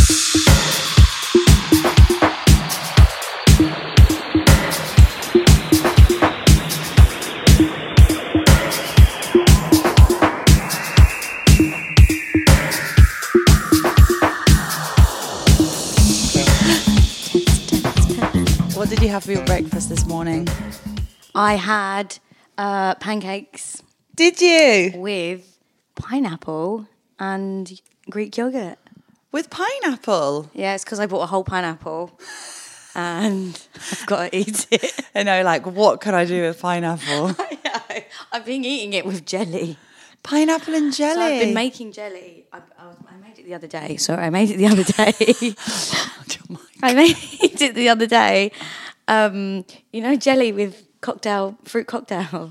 What did you have for your breakfast this morning? I had pancakes Did you? with pineapple and Greek yogurt. With pineapple? Yeah, it's because I bought a whole pineapple and I've got to eat it. I know, like, what can I do with pineapple? I've been eating it with jelly. Pineapple and jelly. So I've been making jelly. I made it the other day. Sorry, I made it the other day. I made it the other day. You know, jelly with fruit cocktail.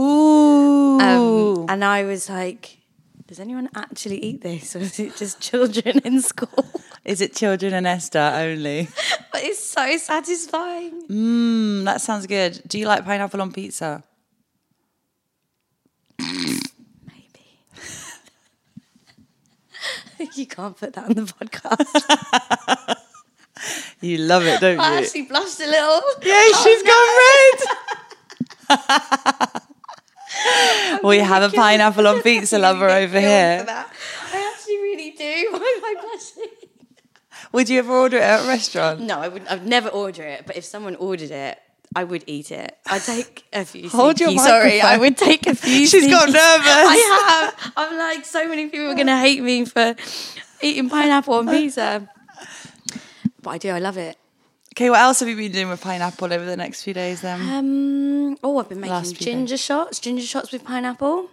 Ooh. And I was like, does anyone actually eat this? Or is it just children in school? Is it children and Esther only? But it's so satisfying. That sounds good. Do you like pineapple on pizza? Maybe. You can't put that on the podcast. You love it, don't I you? actually blushed a little. Yeah, she's gone red. We have a pineapple on pizza lover over here. I actually really do. Why am I blushing? Would you ever order it at a restaurant? No, I wouldn't. I'd never order it. But if someone ordered it, I would eat it. I'd take a few. Hold your Sorry, microphone. I would take a few. She's got nervous. I have. I'm like, so many people are going to hate me for eating pineapple on pizza. But I do. I love it. Okay, what else have you been doing with pineapple over the next few days then? I've been making ginger shots with pineapple.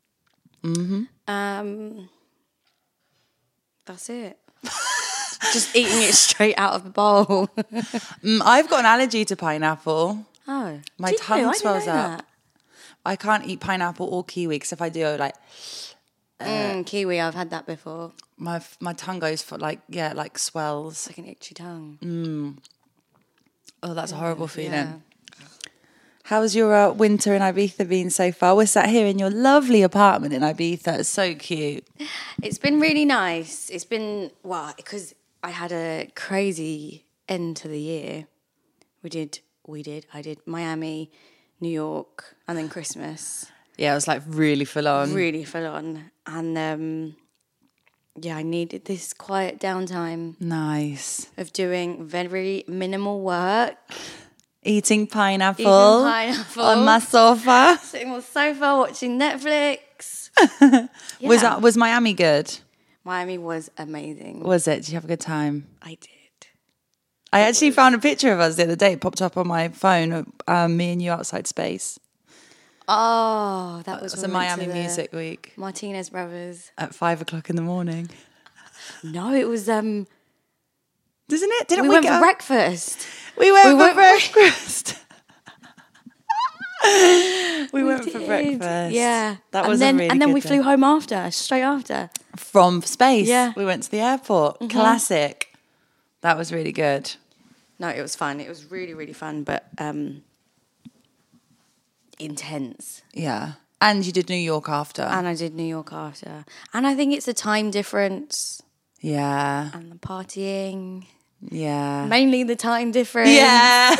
That's it. Just eating it straight out of the bowl. I've got an allergy to pineapple. Oh, My did you? tongue I didn't swells know up. that. I can't eat pineapple or kiwi because if I do, Kiwi, I've had that before. my tongue goes for like swells. It's like an itchy tongue. Oh, that's a horrible feeling. Yeah. How's your winter in Ibiza been so far? We're sat here in your lovely apartment in Ibiza. It's so cute. It's been really nice. It's been, because I had a crazy end to the year. I did Miami, New York, and then Christmas. Yeah, it was like really full on. Really full on. And I needed this quiet downtime Nice. of doing very minimal work. Eating pineapple, on my sofa. Sitting on the sofa watching Netflix. Was Miami good? Miami was amazing. Was it? Did you have a good time? I did. I actually found a picture of us the other day. It popped up on my phone. Me and you outside Space. Oh, that was It was a Miami Music Week Martinez Brothers. at 5:00 in the morning. No, it was Doesn't it? Didn't we we went get for up? breakfast. We went for went- breakfast. we went for did. breakfast. Yeah. That was a really and then good we day. flew home straight after. From Space. Yeah. We went to the airport. Classic. That was really good. No, it was fun. It was really, really fun, but intense. Yeah. And you did New York after. And I did New York after. And I think it's the time difference yeah. and the partying. Yeah. Mainly the time difference. Yeah.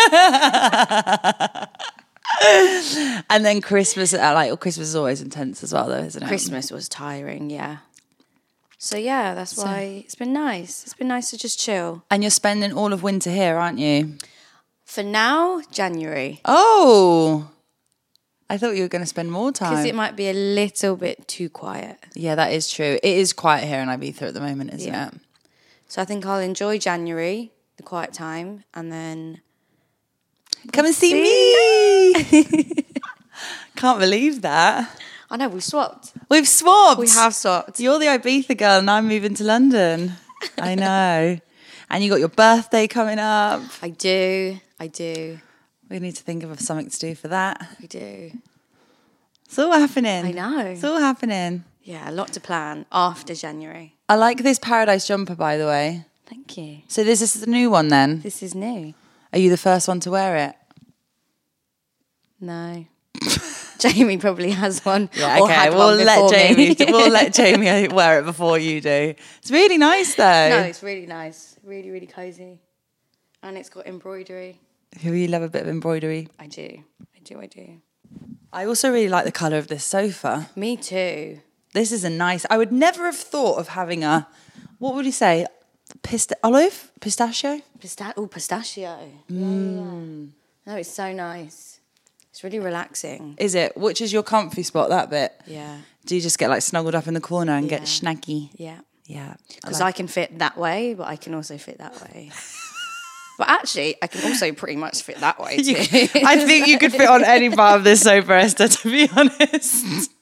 And then Christmas, Christmas is always intense as well, though, isn't it? Christmas was tiring, yeah. So, yeah, that's why it's been nice. It's been nice to just chill. And you're spending all of winter here, aren't you? For now, January. Oh. I thought you were going to spend more time. Because it might be a little bit too quiet. Yeah, that is true. It is quiet here in Ibiza at the moment, isn't it? So I think I'll enjoy January, the quiet time, and then... Come and see me. Can't believe that. I know, we swapped. We've swapped. We have swapped. You're the Ibiza girl and I'm moving to London. I know. And you got your birthday coming up. I do. We need to think of something to do for that. We do. It's all happening. I know. It's all happening. Yeah, a lot to plan after January. I like this Paradise jumper, by the way. Thank you. So this is the new one then? This is new. Are you the first one to wear it? No. Jamie probably has one. Yeah, or okay. had We'll one let before Jamie. me. We'll let Jamie wear it before you do. It's really nice though. No, it's really nice. Really, really cozy. And it's got embroidery. You love a bit of embroidery. I do. I also really like the colour of this sofa. Me too. This is a nice. I would never have thought of having a. What would you say? Olive? Pistachio? Pistachio. Yeah. No, it's so nice. It's really relaxing. Is it? Which is your comfy spot? That bit. Yeah. Do you just get like snuggled up in the corner and get snacky? Yeah. Yeah. Because I can fit that way, but I can also fit that way. But actually, I can also pretty much fit that way too. I think you could fit on any part of this sofa, Esther, to be honest.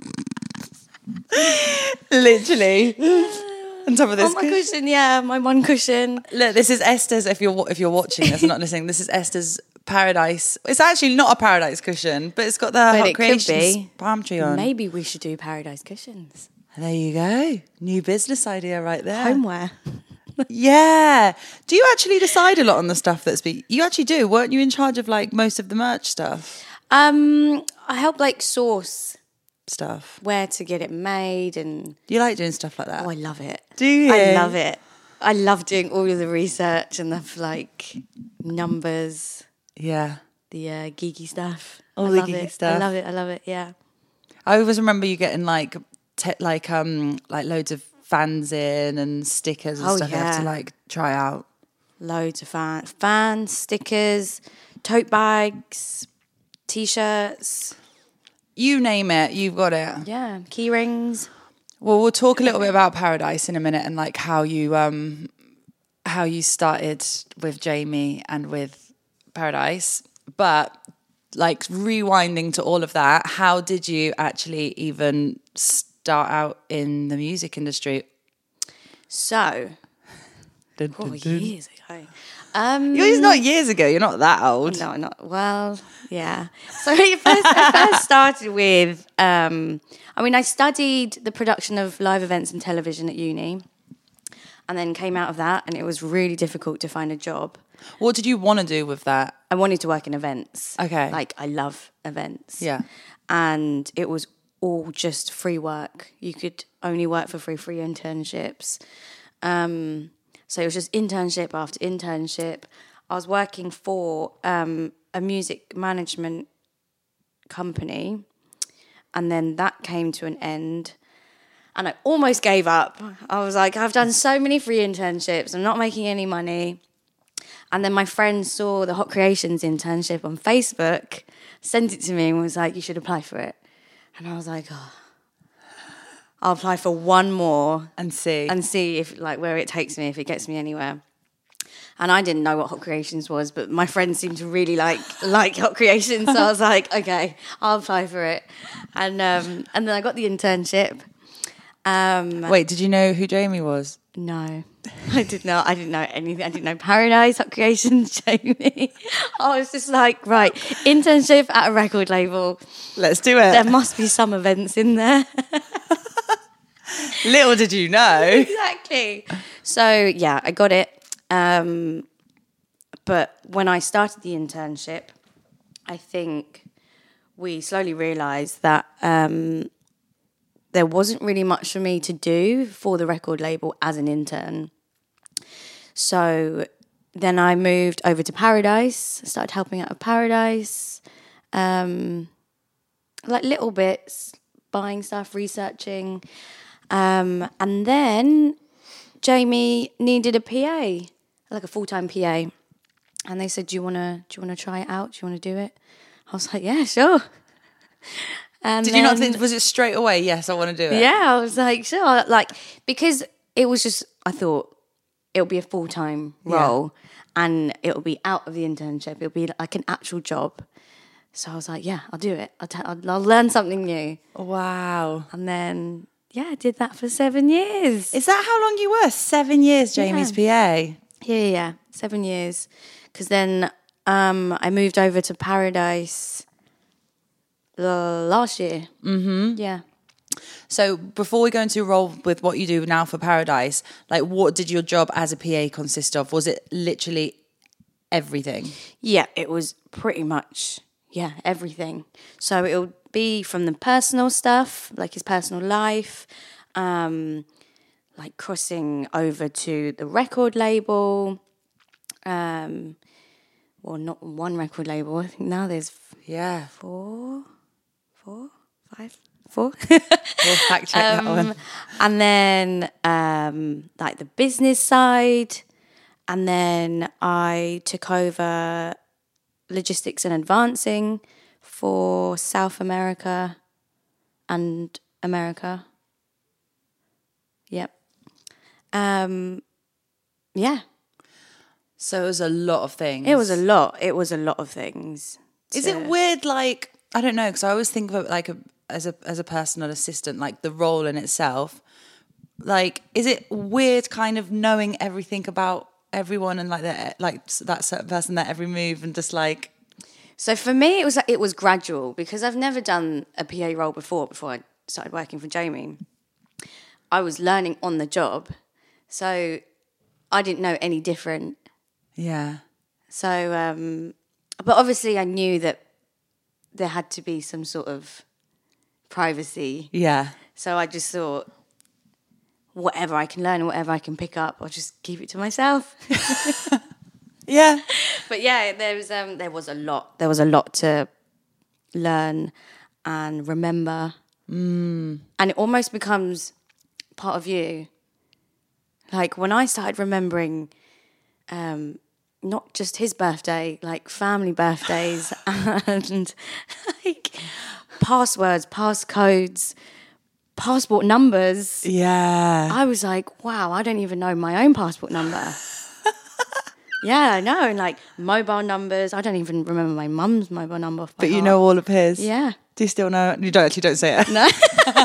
Literally. On top of this my cushion, yeah, my one cushion. Look, this is Esther's, if you're watching this and not listening, this is Esther's Paradise. It's actually not a Paradise cushion, but it's got the Hot Creations palm tree on. Maybe we should do Paradise cushions. There you go. New business idea right there. Homeware. Yeah. Do you actually decide a lot on the stuff you actually do? Weren't you in charge of like most of the merch stuff? I help like source Stuff. where to get it made, and Do you like doing stuff like that? I love it. Do you? I love it. I love doing all of the research and the like numbers, Yeah. the geeky stuff. All I the love geeky it. stuff. I love it. Yeah. I always remember you getting like loads of fans in and stickers and stuff you have to like try out. Loads of fans, stickers, tote bags, t-shirts. You name it, you've got it. Yeah, key rings. Well, we'll talk a little bit about Paradise in a minute and like how you started with Jamie and with Paradise. But like rewinding to all of that, how did you actually even start out in the music industry? So, years ago. It's not years ago. You're not that old. No, not well. Yeah. So I first started with. I studied the production of live events and television at uni, and then came out of that, and it was really difficult to find a job. What did you want to do with that? I wanted to work in events. Okay. Like I love events. Yeah. And it was all just free work. You could only work for free internships. So it was just internship after internship. I was working for a music management company, and then that came to an end, and I almost gave up. I was like, I've done so many free internships, I'm not making any money. And then my friend saw the Hot Creations internship on Facebook, sent it to me and was like, you should apply for it. And I was like, oh, I'll apply for one more and see if like where it takes me, if it gets me anywhere. And I didn't know what Hot Creations was, but my friends seemed to really like Hot Creations, so I was like, okay, I'll apply for it. And then I got the internship. Wait, did you know who Jamie was? No, I did not. I didn't know anything. I didn't know Paradise, Hot Creations, Jamie. I was just like, right, internship at a record label. Let's do it. There must be some events in there. Little did you know. Exactly. So, yeah, I got it. But when I started the internship, I think we slowly realised that there wasn't really much for me to do for the record label as an intern. So then I moved over to Paradise, started helping out at Paradise, like little bits, buying stuff, researching. And then Jamie needed a PA, like a full-time PA. And they said, do you want to try it out? Do you want to do it? I was like, yeah, sure. And Did you not think, was it straight away, yes, I want to do it? Yeah, I was like, sure. Like, because it was just, I thought it'll be a full-time role and it'll be out of the internship. It'll be like an actual job. So I was like, yeah, I'll do it. I'll learn something new. Wow. And then, yeah, I did that for 7 years. Is that how long you were? 7 years, Jamie's PA? Yeah. 7 years. Because then I moved over to Paradise last year. Mm-hmm. Yeah. So before we go into your role with what you do now for Paradise, like what did your job as a PA consist of? Was it literally everything? Yeah, it was pretty much, everything. So it'll be from the personal stuff, like his personal life, like crossing over to the record label. Well, not one record label. I think now there's four. We'll fact check that one. And then like the business side. And then I took over logistics and advancing for South America and America. Yep. Yeah. So it was a lot of things. It was a lot. It was a lot of things. Is it weird, like, I don't know, because I always think of it like as a personal assistant, like the role in itself. Like, is it weird kind of knowing everything about everyone and like that certain person, that every move, and just like... So for me, it was gradual, because I've never done a PA role before I started working for Jamie. I was learning on the job, so I didn't know any different. Yeah. So, but obviously I knew that there had to be some sort of privacy. Yeah. So I just thought, whatever I can learn, whatever I can pick up, I'll just keep it to myself. Yeah. But yeah, there was a lot. There was a lot to learn and remember. And it almost becomes part of you. Like when I started remembering not just his birthday, like family birthdays and like passwords, passcodes, passport numbers. Yeah. I was like, wow, I don't even know my own passport number. Yeah, I know. And like mobile numbers. I don't even remember my mum's mobile number off by But you heart. know all of his. Yeah. Do you still know? You don't say it. No.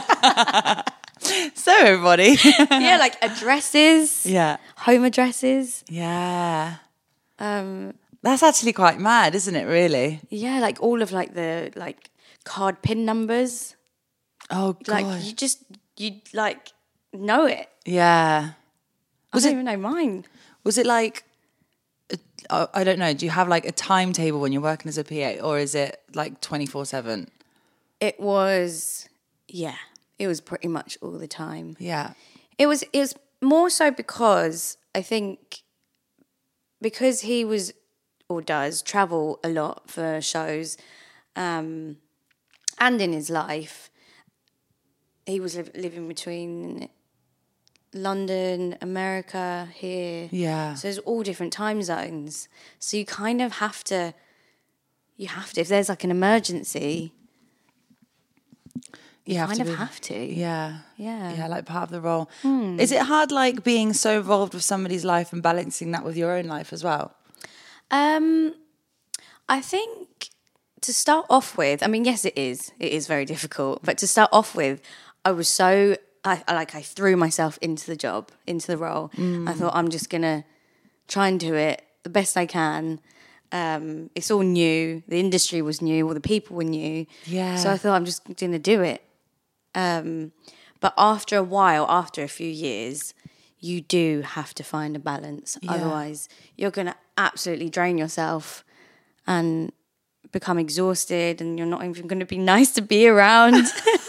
So everybody. Yeah, like addresses. Yeah. Home addresses. Yeah. That's actually quite mad, isn't it, really? Yeah, like all of like the like card pin numbers. Oh, God. Like you like know it. Yeah. I don't even know mine. Was it like, I don't know, do you have like a timetable when you're working as a PA, or is it like 24/7? It was, yeah, it was pretty much all the time. Yeah. It was more so because I think because he was or does travel a lot for shows, and in his life, he was living between London, America, here. Yeah. So there's all different time zones. So you kind of have to, if there's like an emergency, you kind of have to. Yeah. Yeah. Yeah, like part of the role. Is it hard, like, being so involved with somebody's life and balancing that with your own life as well? I think to start off with, I mean, yes, it is. It is very difficult. But to start off with, I was so, I threw myself into the job, into the role. I thought, I'm just going to try and do it the best I can. It's all new. The industry was new. All the people were new. Yeah. So I thought, I'm just going to do it. But after a while, after a few years, you do have to find a balance. Yeah. Otherwise, you're going to absolutely drain yourself and become exhausted, and you're not even going to be nice to be around.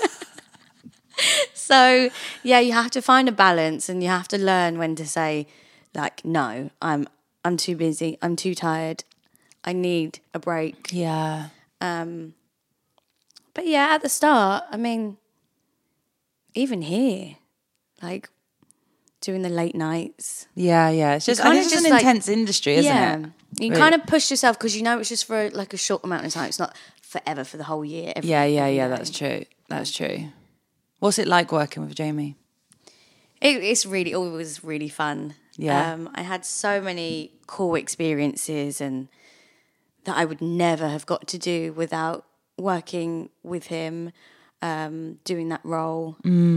So, yeah, you have to find a balance, and you have to learn when to say, like, no, I'm too busy. I'm too tired. I need a break. Yeah. But yeah, at the start, I mean, even here, like doing the late nights. Yeah, yeah. It's just, I guess it's an intense industry, isn't it? You Really? kind of push yourself because you know it's just for like a short amount of time. It's not forever, for the whole year. every Yeah. day. That's true. That's true. What's it like working with Jamie? It's really always really fun. Yeah. I had so many cool experiences and that I would never have got to do without working with him, doing that role.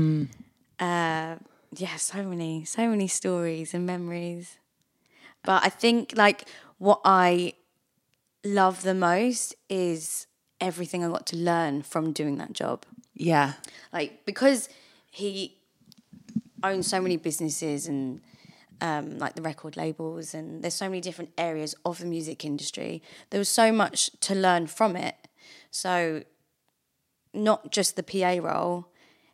Yeah, so many stories and memories. But I think like what I love the most is everything I got to learn from doing that job. Yeah. Like, because he owns so many businesses and like the record labels, and there's so many different areas of the music industry, there was so much to learn from it. So not just the PA role,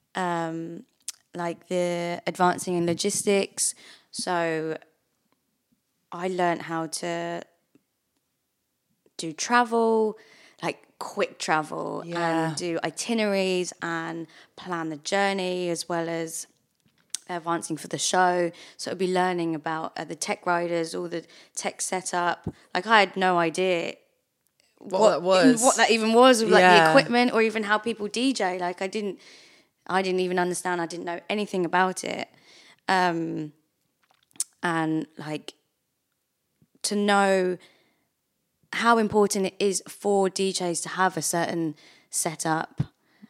like the advancing in logistics. So I learned how to do travel, like quick travel, and do itineraries and plan the journey, as well as advancing for the show. So it'd be learning about the tech riders, all the tech setup. Like I had no idea what that even was, like the equipment, or even how people DJ. Like I didn't even understand. I didn't know anything about it. And like to know how important it is for DJs to have a certain setup.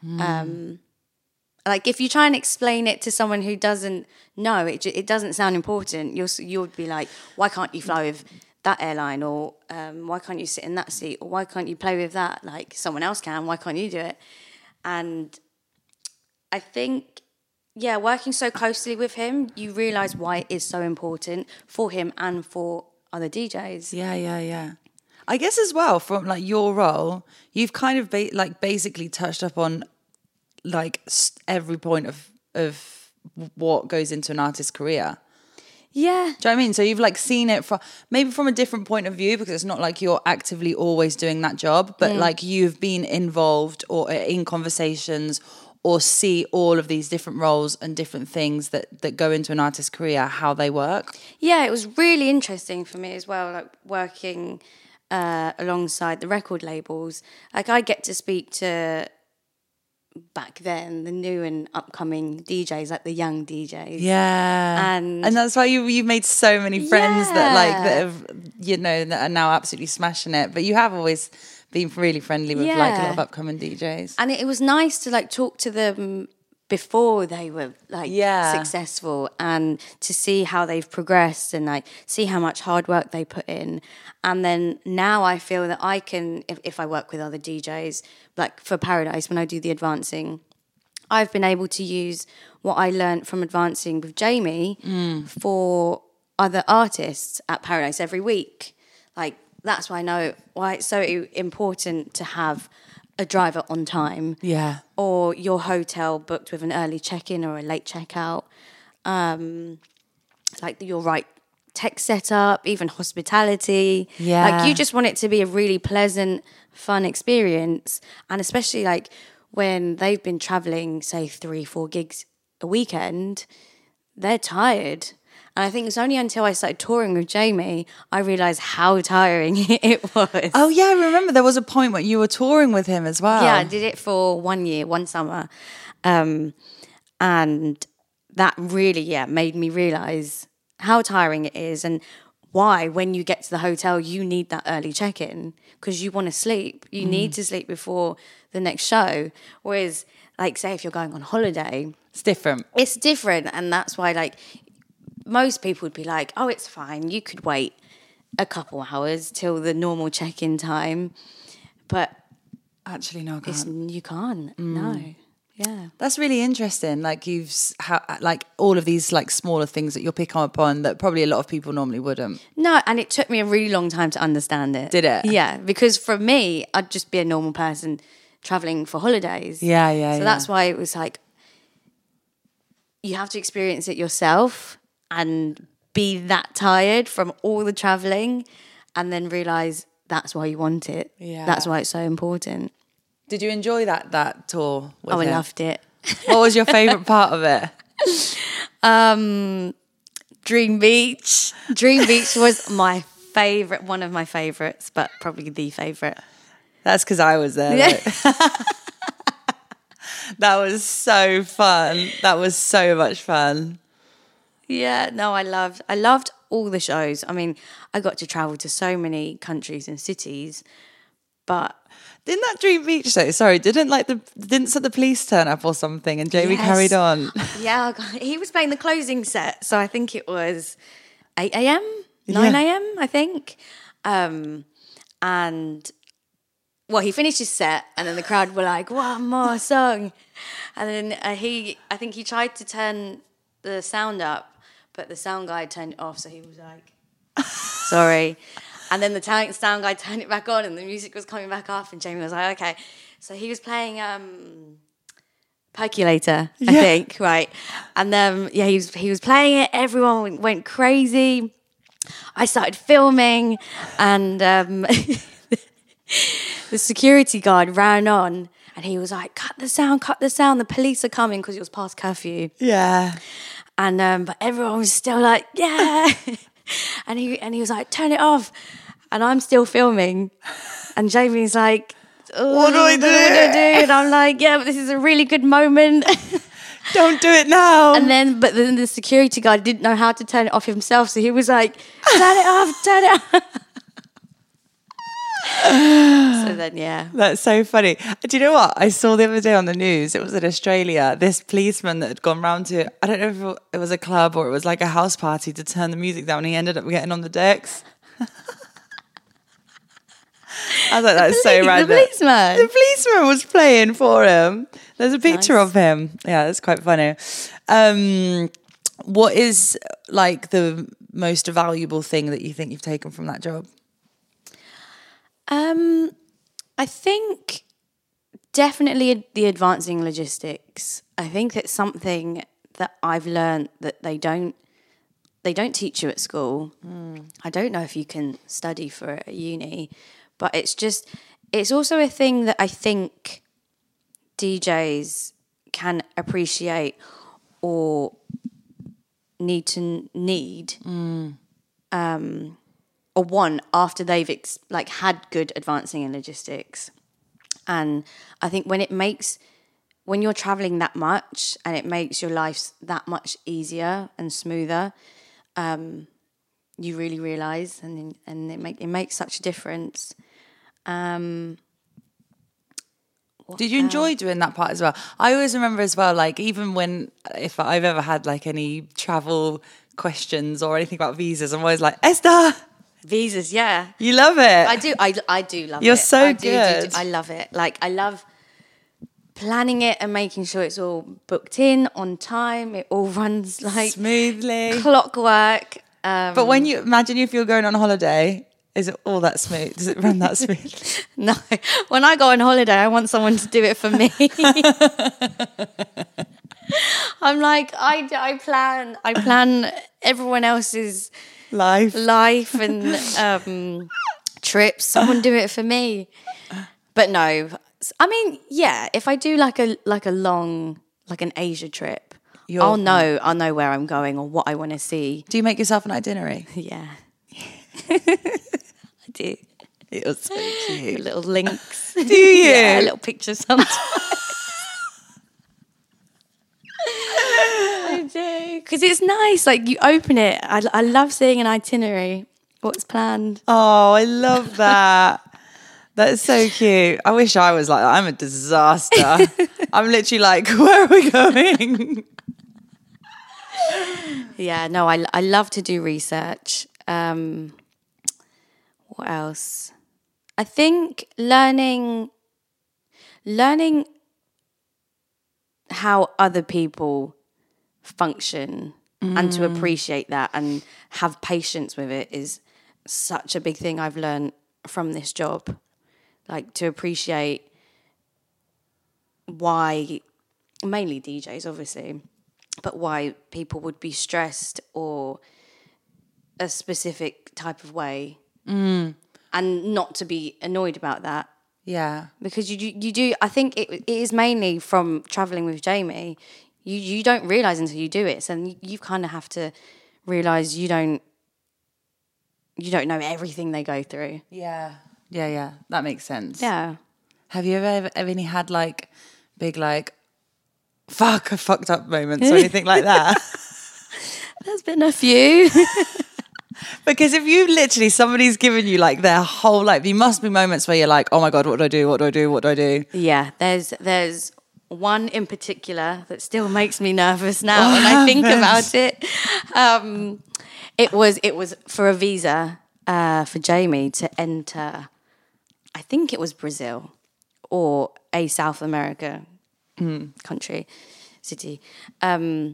Like if you try and explain it to someone who doesn't know, it doesn't sound important. You'll be like, why can't you fly with that airline, or why can't you sit in that seat, or why can't you play with that? Like someone else can, why can't you do it? And I think, working so closely with him, you realise why it is so important for him and for other DJs. Yeah. I guess as well, from like your role, you've kind of basically touched up on like every point of what goes into an artist's career. Yeah. Do you know what I mean? So you've like seen it from a different point of view, because it's not like you're actively always doing that job, but like you've been involved or in conversations or see all of these different roles and different things that go into an artist's career, how they work. Yeah, it was really interesting for me as well, like working alongside the record labels. Like I get to speak to, back then, the new and upcoming DJs, like the young DJs. Yeah. And that's why you've made so many friends that have, that are now absolutely smashing it. But you have always been really friendly with like a lot of upcoming DJs. And it was nice to like talk to them before they were like successful, and to see how they've progressed and like see how much hard work they put in. And then now I feel that I can, if I work with other DJs, like for Paradise, when I do the advancing, I've been able to use what I learned from advancing with Jamie for other artists at Paradise every week. Like that's why I know why it's so important to have a driver on time. Yeah. Or your hotel booked with an early check-in or a late check-out. Like your right tech setup, even hospitality. Yeah. Like you just want it to be a really pleasant, fun experience. And especially like when they've been traveling, say 3-4 gigs a weekend, they're tired. And I think it's only until I started touring with Jamie, I realised how tiring it was. Oh, yeah, I remember there was a point when you were touring with him as well. Yeah, I did it for 1 year, one summer. And that really, made me realise how tiring it is, and why when you get to the hotel, you need that early check-in, because you want to sleep. You need to sleep before the next show. Whereas, like, say if you're going on holiday... It's different. It's different, and that's why, like... Most people would be like, oh, it's fine. You could wait a couple hours till the normal check-in time. But... Actually, no, I can't. You can't. No. Yeah. That's really interesting. Like like all of these like smaller things that you'll pick up on that probably a lot of people normally wouldn't. No, and it took me a really long time to understand it. Did it? Yeah, because for me, I'd just be a normal person traveling for holidays. Yeah. So that's why it was like, you have to experience it yourself and be that tired from all the traveling, and then realise that's why you want it. Yeah. That's why it's so important. Did you enjoy that tour with him? I loved it. What was your favourite part of it? Dream Beach. Dream Beach was my favourite, one of my favourites, but probably the favourite. That's because I was there. Yeah. That was so fun. That was so much fun. Yeah, no, I loved all the shows. I mean, I got to travel to so many countries and cities, but... Didn't that Dream Beach though? Sorry, didn't the police turn up or something and Jamie carried on? Yeah, he was playing the closing set, so I think it was 8 a.m, 9 a.m, I think. And well, he finished his set, and then the crowd were like, "One more song," and then I think he tried to turn the sound up, but the sound guy turned it off, so he was like, "Sorry." And then the sound guy turned it back on, and the music was coming back up, and Jamie was like, "Okay." So he was playing Percolator, I think, right? And he was playing it. Everyone went crazy. I started filming, and the security guard ran on, and he was like, cut the sound, the police are coming," because it was past curfew. Yeah. And but everyone was still like, yeah. and he was like, "Turn it off." And I'm still filming. And Jamie's like, what do I do? And I'm like, yeah, but this is a really good moment. Don't do it now. But then the security guard didn't know how to turn it off himself. So he was like, turn it off, turn it off. So then, yeah. That's so funny. Do you know what? I saw the other day on the news, it was in Australia, this policeman that had gone round to, I don't know if it was a club or it was like a house party to turn the music down. He ended up getting on the decks. I was like, that's so random. The policeman was playing for him. There's a picture of him. Yeah, that's quite funny. What is like the most valuable thing that you think you've taken from that job? I think definitely the advancing logistics. I think it's something that I've learned that they don't teach you at school. I don't know if you can study for it at uni, but it's also a thing that I think DJs can appreciate or need or want after they've had good advancing in logistics. And I think when you're traveling that much and it makes your life that much easier and smoother, you really realize, and it makes such a difference. Did you enjoy doing that part as well? I always remember as well, like even if I've ever had like any travel questions or anything about visas, I'm always like, Esther. Visas, yeah. You love it. I do love it. You're so good. I love it. Like, I love planning it and making sure it's all booked in on time. It all runs like smoothly, clockwork. But when you imagine if you're going on holiday, is it all that smooth? Does it run that smooth? No. When I go on holiday, I want someone to do it for me. I'm like, I plan everyone else's life and trips. Someone do it for me. But no, I mean, yeah, if I do like a long, like an Asia trip, I'll know where I'm going or what I want to see. Do you make yourself an itinerary? Yeah. I do. You're so cute. Little links. Do you? Yeah, little pictures sometimes. I do. Because it's nice. Like, you open it. I love seeing an itinerary. What's planned. Oh, I love that. That's so cute. I wish I was like that. I'm a disaster. I'm literally like, where are we going? Yeah, no, I love to do research. What else? I think learning how other people function and to appreciate that and have patience with it is such a big thing I've learned from this job. Like, to appreciate why, mainly DJs obviously, but why people would be stressed or a specific type of way, and not to be annoyed about that. Yeah, because you do. I think it is mainly from traveling with Jamie. You don't realize until you do it, so you kind of have to realize you don't know everything they go through. Yeah, that makes sense. Yeah. Have you ever had like big like fuck, I fucked up moments or anything like that? There's been a few. Because if you literally, somebody's given you like their whole life, there must be moments where you're like, oh my God, what do I do? What do I do? What do I do? Yeah, there's one in particular that still makes me nervous now when I think about it. It was for a visa for Jamie to enter, I think it was Brazil or a South America country, city. And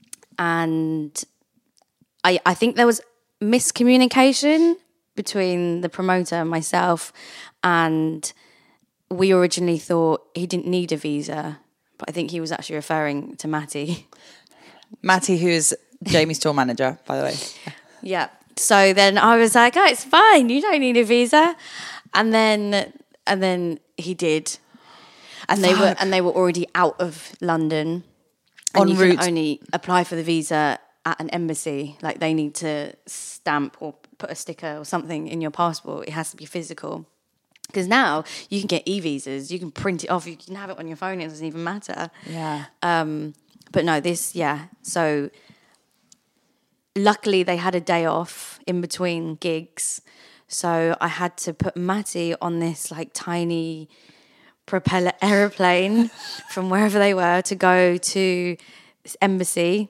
I think there was miscommunication between the promoter and myself, and we originally thought he didn't need a visa, but I think he was actually referring to Matty. Matty, who's Jamie's tour manager, by the way. Yeah. So then I was like, oh, it's fine. You don't need a visa. And then he did. And they were already out of London. And you can only apply for the visa at an embassy. Like they need to stamp or put a sticker or something in your passport. It has to be physical. Because now you can get e-visas. You can print it off. You can have it on your phone. It doesn't even matter. Yeah. But no, so luckily they had a day off in between gigs. So I had to put Matty on this like tiny propeller aeroplane from wherever they were to go to this embassy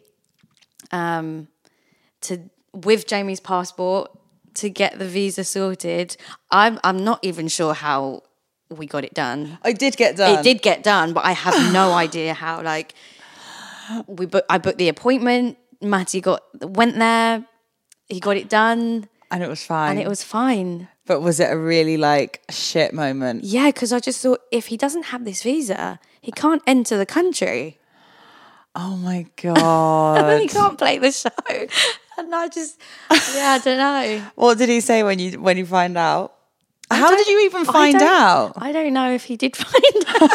with Jamie's passport to get the visa sorted. I'm not even sure how we got it done. It did get done. It did get done, but I have no idea how. Like I booked the appointment. Matty went there. He got it done. And it was fine. But was it a really like shit moment? Yeah, because I just thought if he doesn't have this visa, he can't enter the country. Oh my God. And then he can't play the show. And I don't know. What did he say when you find out? How did you even find out? I don't know if he did find out.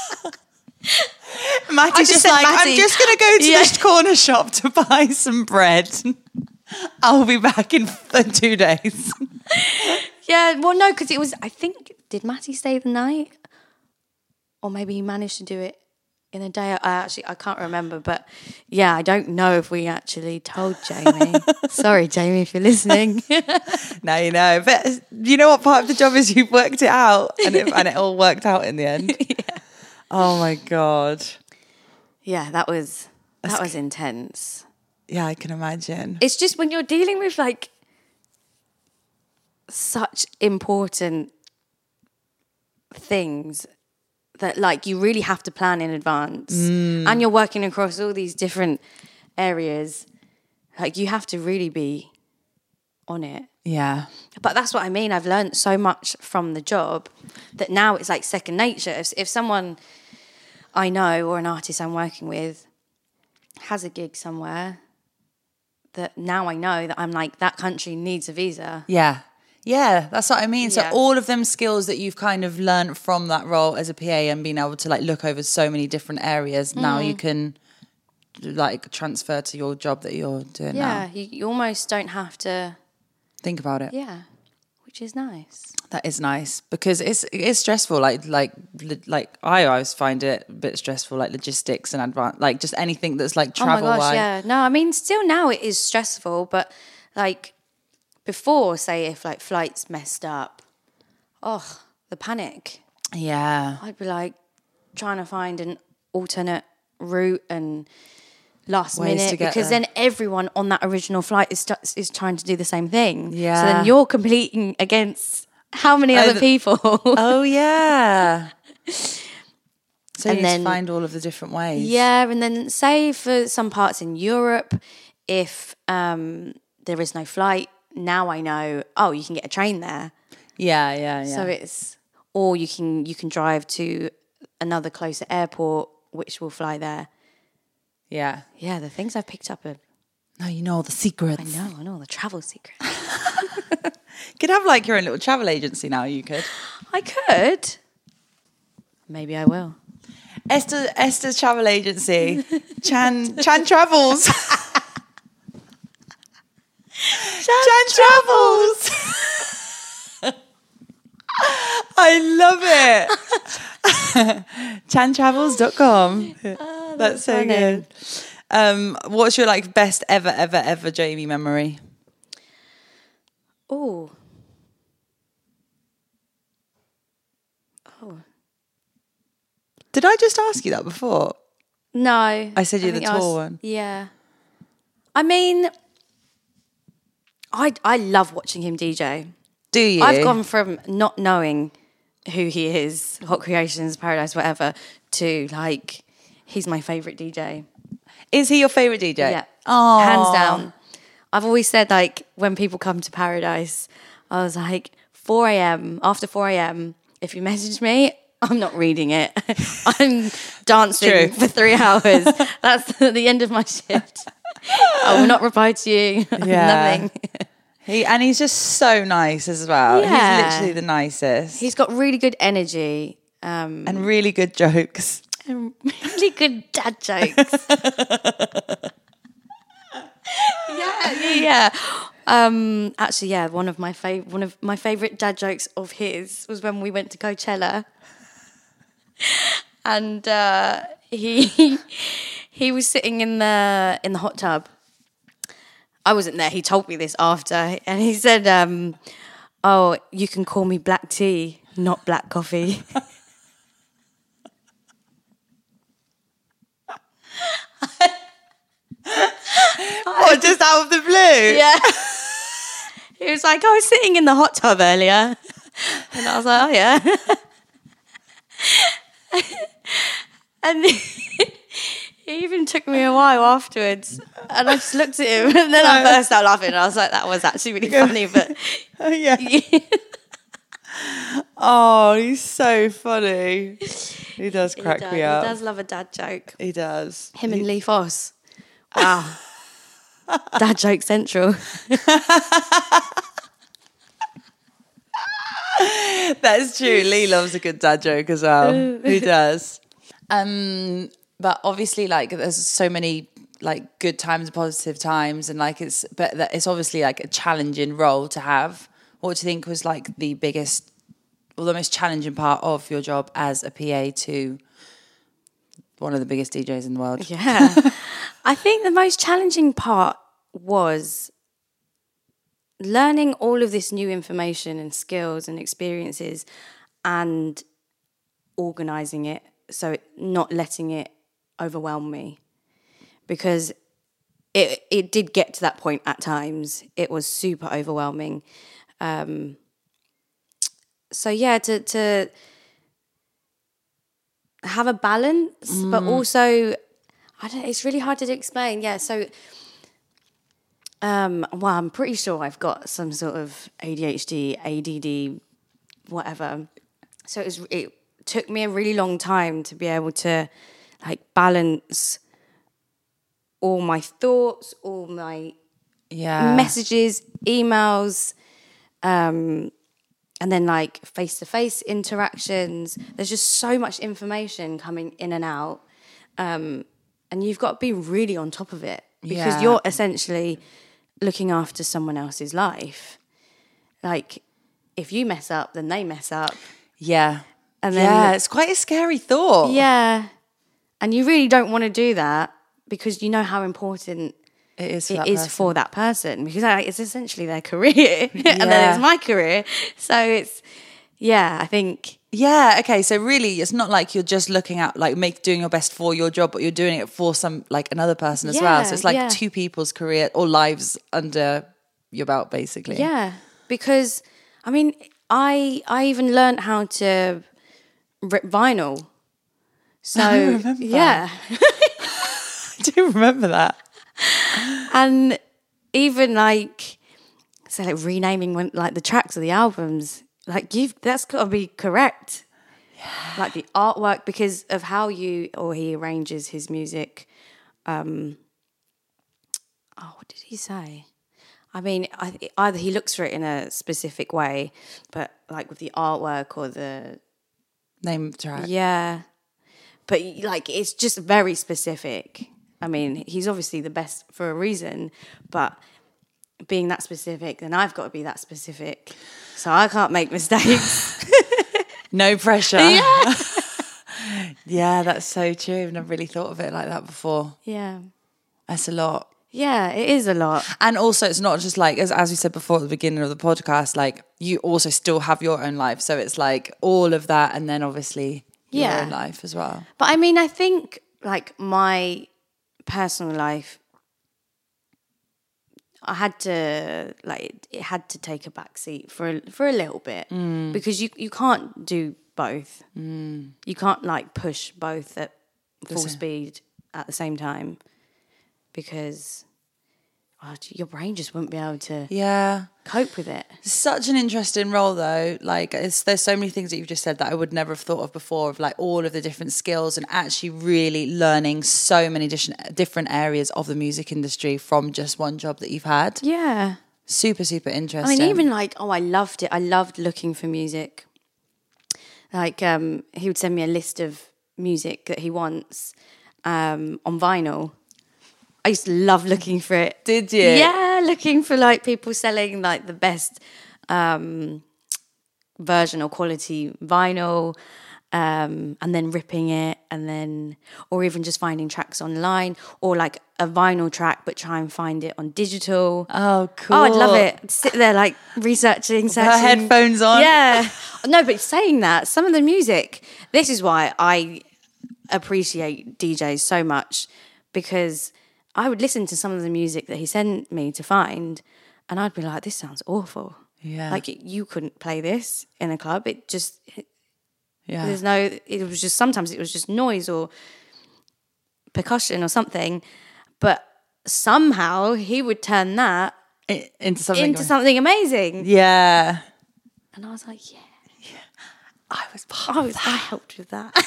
Matty's just like, I'm just going to go to this corner shop to buy some bread. I'll be back in 2 days. Yeah, well, no, because it was, I think, did Matty stay the night? Or maybe he managed to do it in a day. I can't remember. But yeah, I don't know if we actually told Jamie. Sorry, Jamie, if you're listening. Now you know. But you know what part of the job is you've worked it out and it all worked out in the end. Yeah. Oh my God. Yeah, that was intense. Yeah, I can imagine. It's just when you're dealing with like such important things that like you really have to plan in advance and you're working across all these different areas, like you have to really be on it. Yeah. But that's what I mean. I've learned so much from the job that now it's like second nature. If someone I know or an artist I'm working with has a gig somewhere, that now I know that I'm like, that country needs a visa. Yeah. Yeah, that's what I mean. Yeah. So all of them skills that you've kind of learned from that role as a PA and being able to like look over so many different areas, now you can like transfer to your job that you're doing now. Yeah, you almost don't have to think about it. Yeah, which is nice. That is nice because it is stressful. Like I always find it a bit stressful, like logistics and like just anything that's like travel. Oh my gosh, yeah. No, I mean, still now it is stressful, but like before, say if like flights messed up, the panic. Yeah, I'd be like trying to find an alternate route and last ways minute to get because there. Then everyone on that original flight is trying to do the same thing. Yeah. So then you're competing against how many other people? Oh yeah. So you need to find all of the different ways. Yeah, and then say for some parts in Europe, if there is no flight, now I know, you can get a train there. Yeah. So or you can drive to another closer airport, which will fly there. Yeah. Yeah, the things I've picked up are... No, you know all the secrets. I know all the travel secrets. Could have like your own little travel agency now, you could. I could. Maybe I will. Esther's travel agency. Chan Travels. Chan Travels. I love it. ChanTravels.com. That's so good. What's your like best ever Jamie memory? Oh. Did I just ask you that before? No. I said you're the tall one. Yeah. I mean, I love watching him DJ. Do you? I've gone from not knowing who he is, Hot Creations, Paradise, whatever, to like, he's my fafavourite DJ. Is he your favourite DJ? Yeah. Oh, hands down. I've always said like when people come to Paradise, I was like 4 a.m. After 4 a.m. if you message me, I'm not reading it. I'm dancing True. for 3 hours. That's the end of my shift. I will not reply to you. Yeah. Nothing. He's just so nice as well. Yeah. He's literally the nicest. He's got really good energy. And really good jokes. And really good dad jokes. yeah. Actually, yeah. One of my favorite dad jokes of his was when we went to Coachella, and he was sitting in the hot tub. I wasn't there. He told me this after, and he said, "Oh, you can call me black tea, not black coffee." What, just out of the blue? Yeah. He was like, I was sitting in the hot tub earlier. And I was like, oh, yeah. And he even took me a while afterwards. And I just looked at him and then I burst out laughing. And I was like, that was actually really funny. But Oh, yeah. Oh, he's so funny. He does crack me up. He does love a dad joke. He does. Him and Lee Foss. Wow. Dad joke central. That's true. Lee loves a good dad joke as well. He does. But obviously, like, there's so many like good times and positive times, and like it's obviously like a challenging role to have. What do you think was like the biggest or the most challenging part of your job as a PA to one of the biggest DJs in the world? Yeah. I think the most challenging part was learning all of this new information and skills and experiences and organising it, so not letting it overwhelm me. Because it did get to that point at times. It was super overwhelming. So yeah, to have a balance, but also, it's really hard to explain. Yeah, so, well, I'm pretty sure I've got some sort of ADHD, ADD, whatever. So it took me a really long time to be able to like balance all my thoughts, all my messages, emails, and then like face-to-face interactions. There's just so much information coming in and out. And you've got to be really on top of it because you're essentially looking after someone else's life. Like, if you mess up, then they mess up. Yeah. And then, it's quite a scary thought. Yeah. And you really don't want to do that because you know how important It is for that person because it's essentially their career and then it's my career. So it's, I think. Yeah, okay. So really it's not like you're just looking at like doing your best for your job, but you're doing it for some like another person as well. So it's like two people's career or lives under your belt basically. Yeah, because I mean, I even learned how to rip vinyl. So I remember that. I do remember that. And even like renaming like the tracks of the albums, like that's got to be correct. Yeah. Like the artwork because of how he arranges his music. What did he say? I mean, either he looks for it in a specific way, but like with the artwork or the name track. Yeah. But like it's just very specific. I mean, he's obviously the best for a reason, but being that specific, then I've got to be that specific. So I can't make mistakes. No pressure. Yeah. Yeah, that's so true. I've never really thought of it like that before. Yeah. That's a lot. Yeah, it is a lot. And also it's not just like, as we said before at the beginning of the podcast, like you also still have your own life. So it's like all of that and then obviously your own life as well. But I mean, I think like my personal life, I had to it had to take a backseat for a little bit because you can't do both. You can't like push both at full speed at the same time because your brain just wouldn't be able to Yeah. cope with it. Such an interesting role, though. Like, there's so many things that you've just said that I would never have thought of before, of like all of the different skills and actually really learning so many different areas of the music industry from just one job that you've had. Yeah. Super, super interesting. I mean, even like, I loved it. I loved looking for music. Like, he would send me a list of music that he wants on vinyl. I used to love looking for it. Did you? Yeah, looking for like people selling like the best version or quality vinyl, and then ripping it, and then, or even just finding tracks online, or like a vinyl track but try and find it on digital. Oh, cool. Oh, I'd love it. I'd sit there like researching, searching. Her headphones on. Yeah. No, but saying that, some of the music, this is why I appreciate DJs so much, because I would listen to some of the music that he sent me to find, and I'd be like, this sounds awful. Yeah. Like, you couldn't play this in a club. It just, Yeah. it was just, sometimes it was just noise or percussion or something, but somehow he would turn that into something amazing. Yeah. And I was like, yeah. I was I helped with that.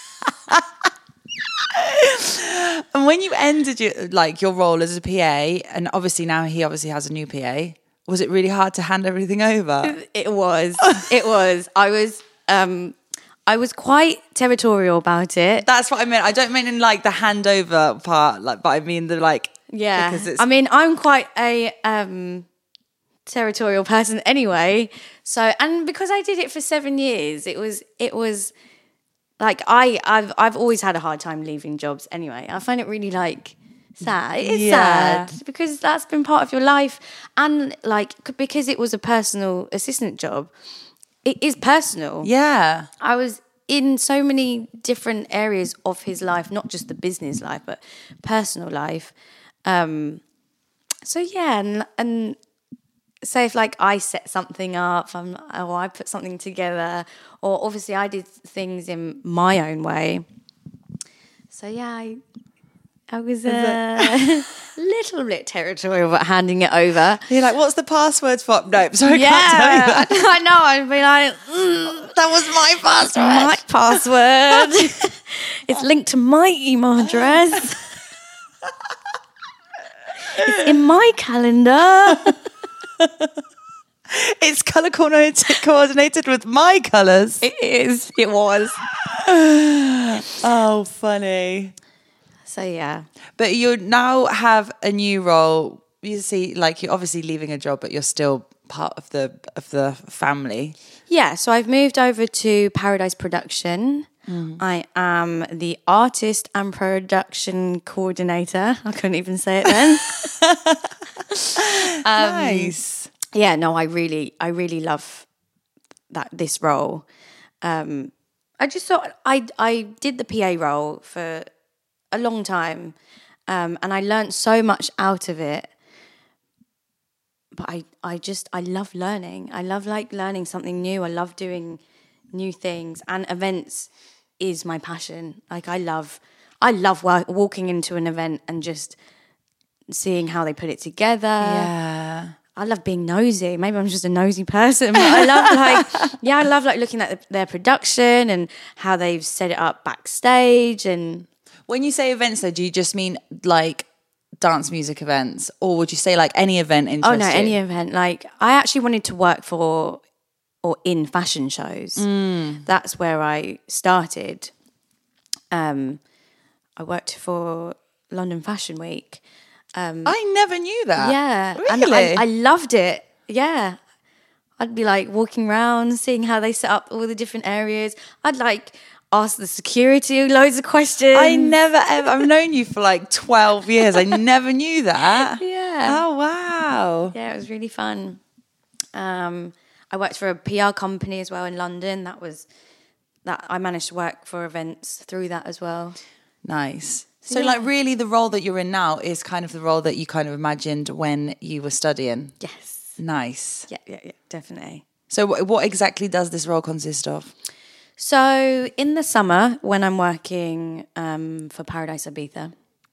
And when you ended your role as a PA, and obviously now he obviously has a new PA, was it really hard to hand everything over? It was. It was. I was quite territorial about it. That's what I meant. I don't mean in like the handover part, like, but I mean the like. Yeah. Because it's, I mean, I'm quite a territorial person anyway. So, and because I did it for 7 years, it was like I've always had a hard time leaving jobs anyway. I find it really like sad. It is sad because that's been part of your life, and like because it was a personal assistant job, it is personal. Yeah. I was in so many different areas of his life, not just the business life, but personal life. So yeah, and so if like I set something up, or I put something together, or obviously I did things in my own way. So yeah, I was a little bit territorial about handing it over. You're like, what's the password for? Nope, sorry, Yeah, I can't tell you that. I know. I'd be like, That was my password. my password. It's linked to my email address. It's in my calendar. It's colour coordinated with my colours. It is. It was. Oh, funny. So yeah. But you now have a new role. You see, like you're obviously leaving a job, but you're still part of the family. Yeah, so I've moved over to Paradise Production. I am the artist and production coordinator. I couldn't even say it then. Nice. Yeah, no, I really love this role. I just thought I did the PA role for a long time, and I learned so much out of it. But I love learning. I love like learning something new. I love doing new things, and events is my passion. Like I love walking into an event and just seeing how they put it together. Yeah. I love being nosy. Maybe I'm just a nosy person, but I love like looking at their production and how they've set it up backstage. And When you say events, though, do you just mean like dance music events, or would you say like any event interests you? Oh no, any event. Like I actually wanted to work for or in fashion shows. That's where I started. I worked for London Fashion Week. I never knew that. Yeah. Really? And I loved it. Yeah. I'd be like walking around, seeing how they set up all the different areas. I'd like ask the security loads of questions. I never ever. I've known you for like 12 years. I never knew that. Yeah. Oh, wow. Yeah, it was really fun. I worked for a PR company as well in London. That I managed to work for events through that as well. Nice. So Yeah. like really the role that you're in now is kind of the role that you kind of imagined when you were studying. Yes. Nice. Yeah, definitely. So what exactly does this role consist of? So in the summer, when I'm working for Paradise Ibiza,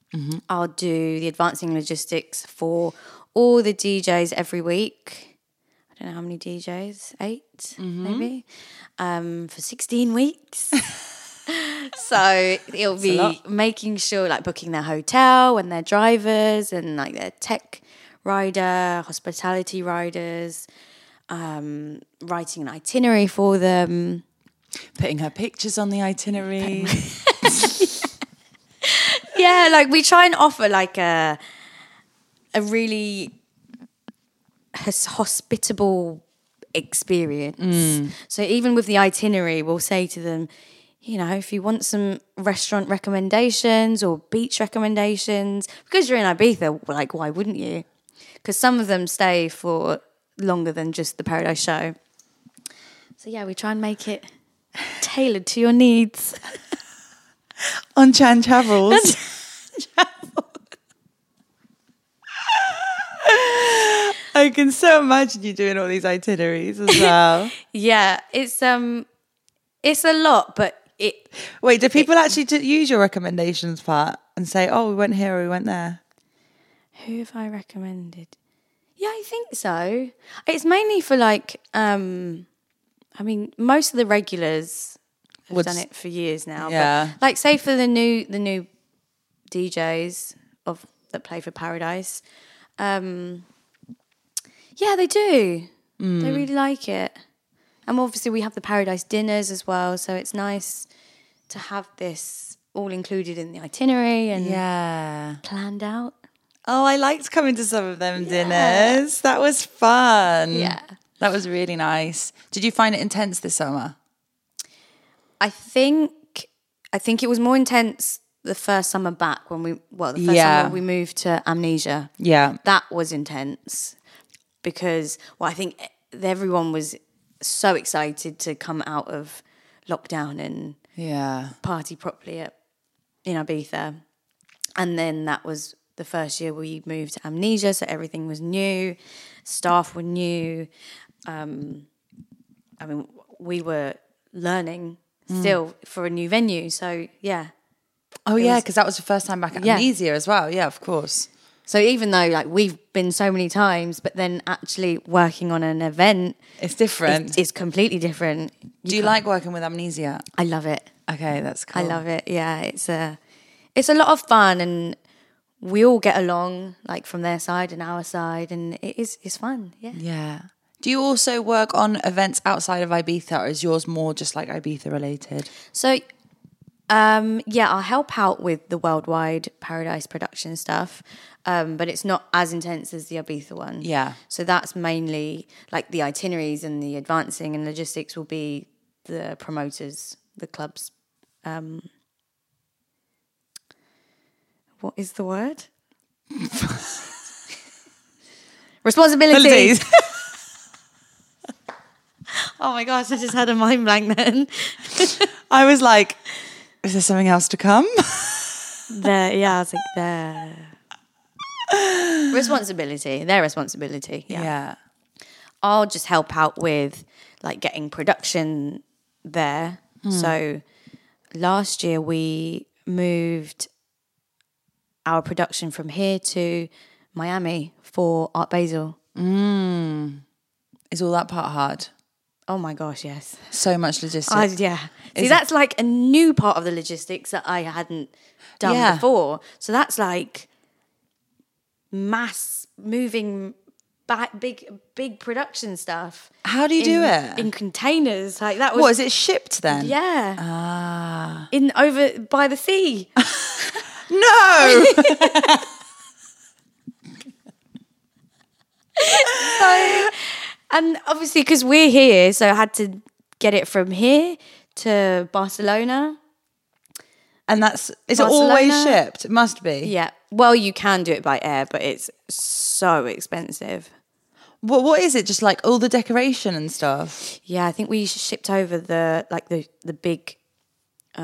I'll do the advancing logistics for all the DJs every week. I don't know how many DJs, 8 maybe, for 16 weeks. So it'll be making sure, like booking their hotel and their drivers and like their tech rider, hospitality riders, writing an itinerary for them. Putting her pictures on the itinerary. Yeah, like we try and offer like a really hospitable experience. So even with the itinerary, we'll say to them, you know, if you want some restaurant recommendations or beach recommendations, because you're in Ibiza, like why wouldn't you? Because some of them stay for longer than just the Paradise show. So yeah, we try and make it tailored to your needs. On Chan Travels. I can so imagine you doing all these itineraries as well. Yeah, it's a lot, but Wait, do people actually use your recommendations part and say, "Oh, we went here or we went there"? Who have I recommended? Yeah, I think so. It's mainly for like, I mean, most of the regulars have done it for years now. Yeah. But like, say for the new DJs that play for Paradise, yeah, they do. They really like it. And obviously we have the Paradise dinners as well, so it's nice to have this all included in the itinerary and planned out. Oh, I liked coming to some of them dinners. That was fun. Yeah. That was really nice. Did you find it intense this summer? I think it was more intense the first summer back when summer we moved to Amnesia. Yeah. That was intense because, I think everyone was so excited to come out of lockdown and party properly in Ibiza. And then that was the first year we moved to Amnesia, so everything was new, staff were new. I mean, we were learning still for a new venue, so yeah. Oh yeah, because that was the first time back at Amnesia as well. Yeah, of course. So even though like we've been so many times, but then actually working on an event, it's different. It's completely different. Do you like working with Amnesia? I love it. Okay, that's cool. I love it. Yeah, it's a lot of fun, and we all get along, like from their side and our side, and it's fun. Yeah. Yeah. Do you also work on events outside of Ibiza, or is yours more just like Ibiza related? So, I'll help out with the worldwide Paradise production stuff, but it's not as intense as the Ibiza one. Yeah. So that's mainly like the itineraries and the advancing and logistics will be the promoters, the clubs. What is the word? Responsibilities. Oh my gosh, I just had a mind blank then. I was like, is there something else to come? I was like, their responsibility. Yeah. I'll just help out with like getting production there. So last year we moved our production from here to Miami for Art Basel. Is all that part hard? Oh my gosh, yes. So much logistics. See, that's like a new part of the logistics that I hadn't done before. So that's like mass moving back, big production stuff. How do you do it? In containers. Like that was. What, is it shipped then? Yeah. Ah. Over by the sea. No! And obviously, because we're here, so I had to get it from here to Barcelona. And is it always shipped? It must be. Yeah. Well, you can do it by air, but it's so expensive. What is it? Just like all the decoration and stuff? Yeah, I think we shipped over the big, it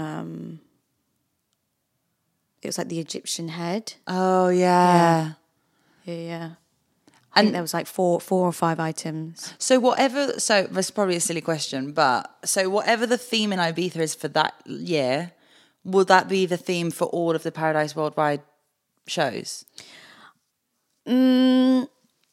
was like the Egyptian head. Oh, yeah. Yeah. I think there was like four or five items. So that's probably a silly question, but so whatever the theme in Ibiza is for that year, will that be the theme for all of the Paradise Worldwide shows? No,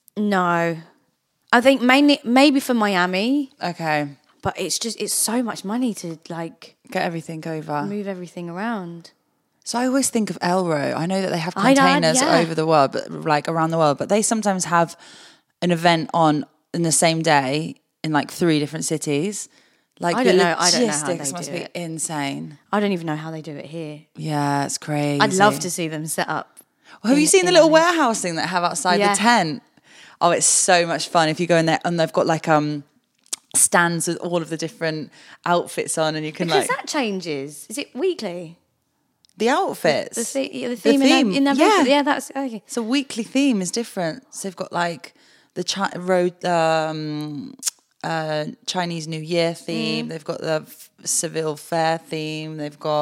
I think maybe for Miami, Okay. but it's so much money to like Get everything over. move everything around. So I always think of Elro. I know that they have I know, containers yeah. over the world, but like around the world, but they sometimes have an event on in the same day in like 3 different cities. Like I the don't know how they logistics must do be it. insane. I don't even know how they do it here. Yeah, it's crazy. I'd love to see them set up. Well, have you seen the in little LA. warehouse thing that they have outside Yeah. the tent? Oh, it's so much fun if you go in there and they've got like stands with all of the different outfits on, and you can Because like that changes. Is it weekly? the outfits. The theme in that yeah. yeah, that's okay. So weekly theme is different. So they've got like the Chinese New Year theme. They've got the Seville Fair theme.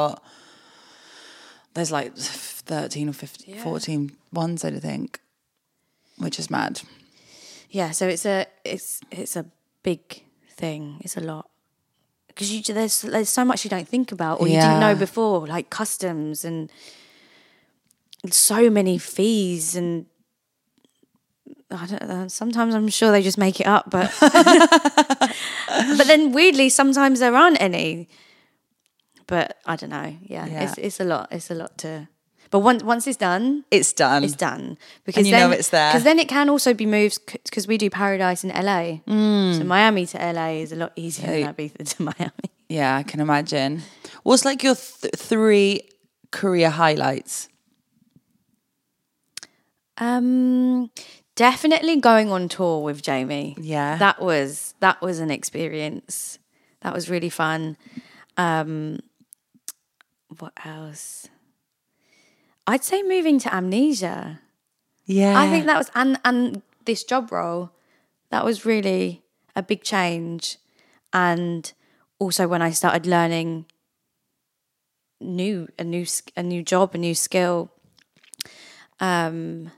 There's like 13 or 15, 14 ones, I think, which is mad. Yeah, so it's a big thing. It's a lot because there's so much you don't think about or you didn't know before, like customs and so many fees and I don't know. Sometimes I'm sure they just make it up, but but then weirdly sometimes there aren't any. But I don't know. Yeah. It's a lot. It's a lot to. But once it's done, it's done. It's done because and you know it's there. Because then it can also be moved because we do Paradise in LA. So Miami to LA is a lot easier than Ibiza to Miami. Yeah, I can imagine. What's like your 3 career highlights? Definitely going on tour with Jamie. Yeah. That was an experience. That was really fun. What else? I'd say moving to Amnesia. Yeah. I think that was and this job role, that was really a big change. And also when I started learning a new job, a new skill, and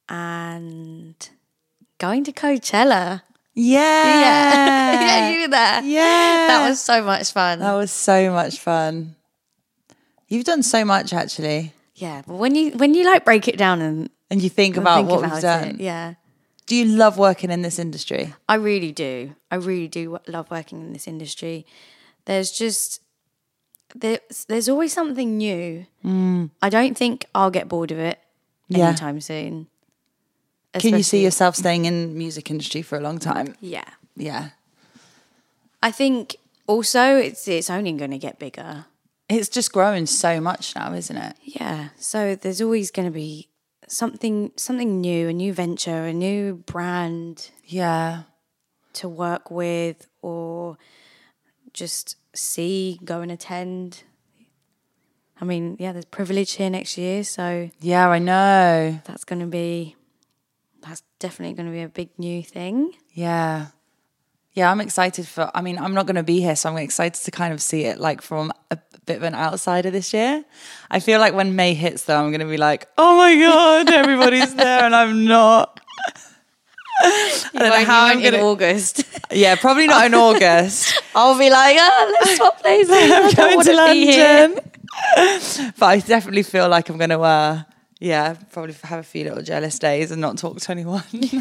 going to Coachella. Yeah, you were there. Yeah. That was so much fun. That was so much fun. You've done so much actually. Yeah, but when you like break it down and you think about what we've done. it, yeah. Do you love working in this industry? I really do. I really do love working in this industry. There's just there's always something new. I don't think I'll get bored of it anytime soon. Can you see yourself staying in the music industry for a long time? Yeah. Yeah. I think also it's only going to get bigger. It's just growing so much now, isn't it? Yeah. So there's always going to be something new, a new venture, a new brand. Yeah. To work with or just go and attend. I mean, yeah, there's Privilege here next year, so yeah, I know. That's definitely going to be a big new thing. Yeah. Yeah, I'm excited I'm not going to be here, so I'm excited to kind of see it like from a bit of an outsider this year. I feel like when May hits though, I'm going to be like, oh my God, everybody's there and I'm not. I don't know how I'm going in August. Yeah, probably not in August. I'll be like, let's swap places. I'm going to London. Here. But I definitely feel like I'm going to, probably have a few little jealous days and not talk to anyone.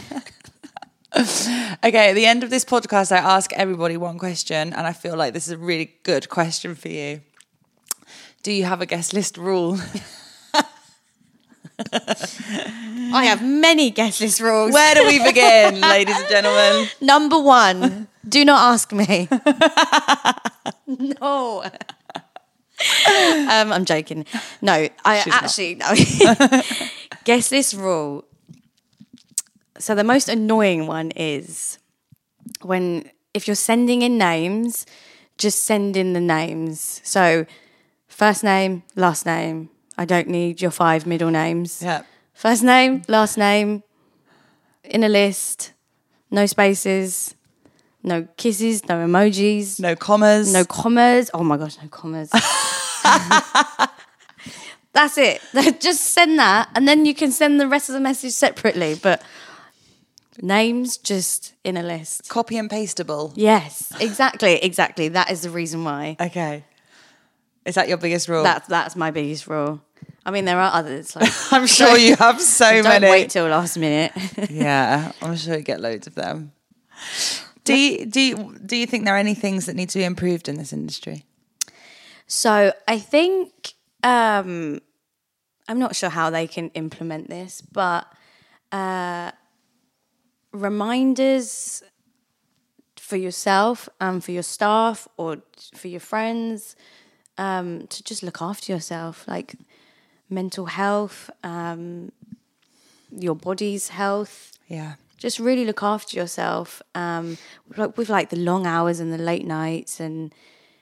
Okay, at the end of this podcast, I ask everybody one question, and I feel like this is a really good question for you. Do you have a guest list rule? I have many guest list rules. Where do we begin, ladies and gentlemen? Number 1, do not ask me. No. I'm joking. No, no. Guess this rule. So the most annoying one is if you're sending in names, just send in the names. So first name, last name. I don't need your 5 middle names. Yeah. First name, last name, in a list, no spaces, no kisses, no emojis. No commas. No commas. Oh my gosh, no commas. That's it. Just send that and then you can send the rest of the message separately. But names just in a list. Copy and pasteable. Yes, exactly. That is the reason why. Okay. Is that your biggest rule? That's my biggest rule. I mean, there are others. Like, I'm sure you have so don't many. wait till last minute. Yeah, I'm sure you get loads of them. Do you think there are any things that need to be improved in this industry? So I think I'm not sure how they can implement this, but reminders for yourself and for your staff or for your friends to just look after yourself, like mental health, your body's health. Yeah. Just really look after yourself. With like the long hours and the late nights and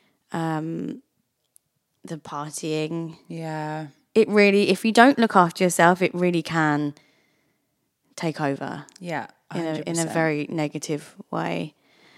the partying. Yeah. It really, if you don't look after yourself, it really can take over. Yeah. In a very negative way.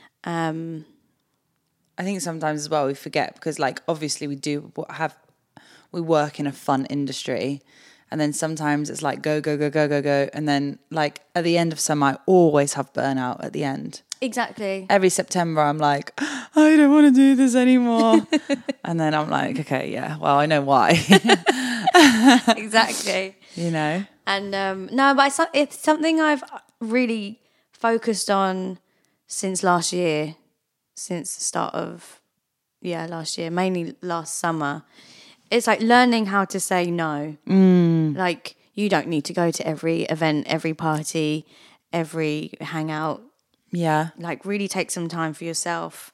I think sometimes as well we forget because like obviously we work in a fun industry, and then sometimes it's like go, and then like at the end of summer I always have burnout at the end. Exactly. Every September I'm like, I don't want to do this anymore. And then I'm like, okay, yeah, well, I know why. Exactly. You know? And no, but it's something I've really focused on since last year, since the start of, last year, mainly last summer. It's like learning how to say no. Like, you don't need to go to every event, every party, every hangout. Yeah. Like, really take some time for yourself.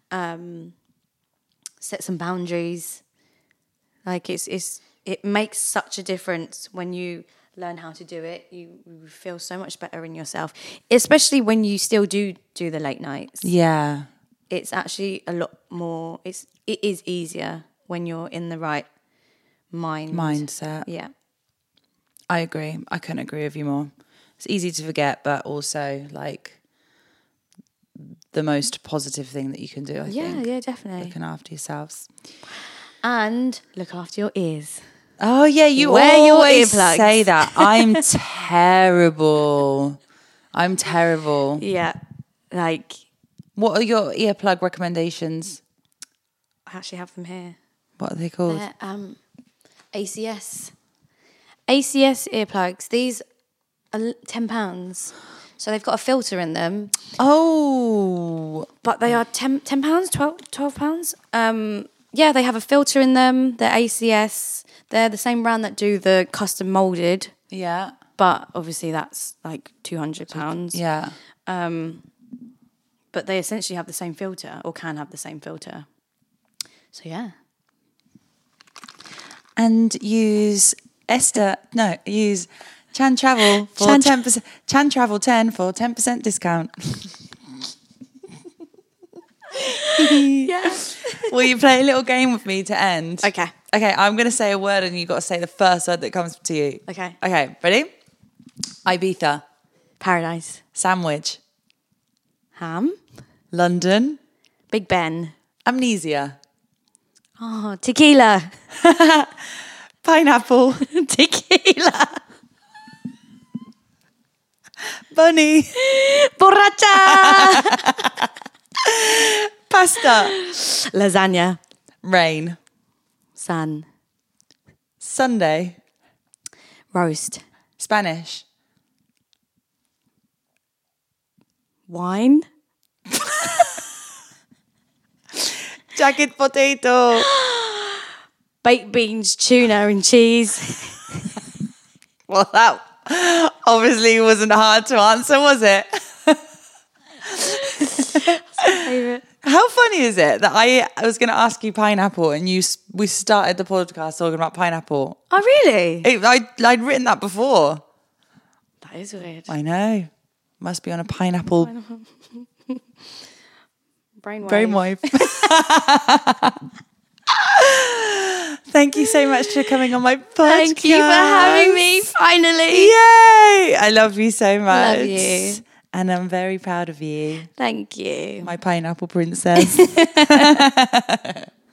Set some boundaries. Like, it makes such a difference when you learn how to do it. You feel so much better in yourself, especially when you still do the late nights. Yeah. It's actually a lot more. It is easier when you're in the right mindset. Yeah, I agree. I couldn't agree with you more. It's easy to forget, but also like the most positive thing that you can do. I think. Yeah, definitely. Looking after yourselves and look after your ears. Oh yeah, you Wear your always earplugs. say that. I'm terrible. Yeah, like What are your earplug recommendations? I actually have them here. What are they called? They're ACS earplugs. These are £10. So they've got a filter in them. Oh, But they are £10, £12. Yeah, they have a filter in them. They're ACS. They're the same brand that do the custom molded. yeah, But obviously that's like £200. yeah. But they essentially have the same filter or can have the same filter. So yeah. And use Chan Travel for 10%. Chan Travel 10 for 10% discount. Yeah. Will you play a little game with me to end? Okay. Okay, I'm going to say a word and you've got to say the first word that comes to you. Okay. Okay, ready? Ibiza. Paradise. Sandwich. Ham. London. Big Ben. Amnesia. Oh, tequila. Pineapple. Tequila. Bunny. Borracha. Pasta. Lasagna. Rain. Sun. Sunday. Roast. Spanish. Wine. Jacket potato. Baked beans, tuna and cheese. Well, that obviously wasn't hard to answer, was it? Favorite. How funny is it that I was going to ask you pineapple and we started the podcast talking about pineapple? Oh, really? I'd written that before. That is weird. I know. Must be on a pineapple brainwave. Thank you so much for coming on my podcast. Thank you for having me, finally. Yay! I love you so much. Love you. And I'm very proud of you. Thank you. My pineapple princess.